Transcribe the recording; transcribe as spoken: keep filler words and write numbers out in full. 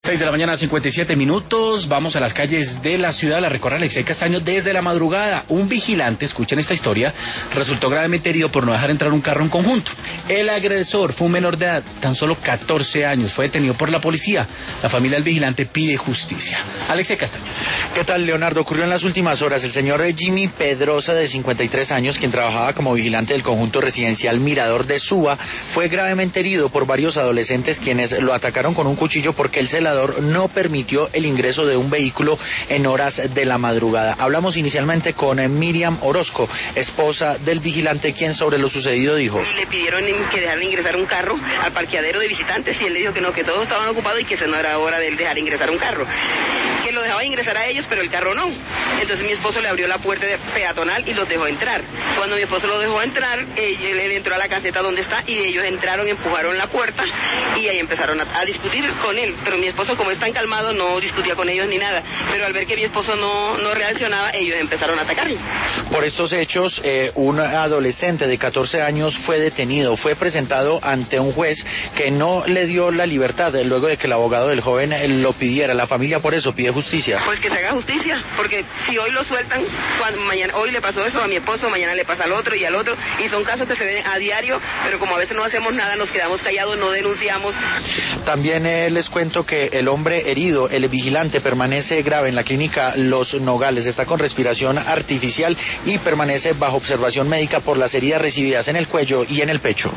seis de la mañana, cincuenta y siete minutos. Vamos a las calles de la ciudad. La recorre Alexei Castaño desde la madrugada. Un vigilante, escuchen esta historia, resultó gravemente herido por no dejar entrar un carro en conjunto. El agresor fue un menor de edad, tan solo catorce años. Fue detenido por la policía. La familia del vigilante pide justicia. Alexei Castaño. ¿Qué tal, Leonardo? Ocurrió en las últimas horas. El señor Jimmy Pedrosa, de cincuenta y tres años, quien trabajaba como vigilante del conjunto residencial Mirador de Suba, fue gravemente herido por varios adolescentes quienes lo atacaron con un cuchillo porque el celador no permitió el ingreso de un vehículo en horas de la madrugada. Hablamos inicialmente con Miriam Orozco, esposa del vigilante, quien sobre lo sucedido dijo: y le pidieron que dejaran ingresar un carro al parqueadero de visitantes y él le dijo que no, que todos estaban ocupados y que no era hora de él dejar ingresar un carro, que lo dejaba ingresar a ellos pero el carro no. Entonces mi esposo le abrió la puerta peatonal y los dejó entrar. Cuando mi esposo los dejó entrar, él, él entró a la caseta donde está y ellos entraron, empujaron la puerta y ahí empezaron a, a discutir con él, pero mi esposo, como es tan calmado, no discutía con ellos ni nada, pero al ver que mi esposo no, no reaccionaba, ellos empezaron a atacarlo. Por estos hechos, eh, un adolescente de catorce años fue detenido, fue presentado ante un juez que no le dio la libertad luego de que el abogado del joven lo pidiera. La familia por eso pide justicia. Pues que se haga justicia, porque si hoy lo sueltan, cuando mañana, hoy le pasó eso a mi esposo, mañana le pasa al otro y al otro, y son casos que se ven a diario, pero como a veces no hacemos nada, nos quedamos callados, no denunciamos. También eh, les cuento que el hombre herido, el vigilante, permanece grave en la clínica Los Nogales, está con respiración artificial y permanece bajo observación médica por las heridas recibidas en el cuello y en el pecho.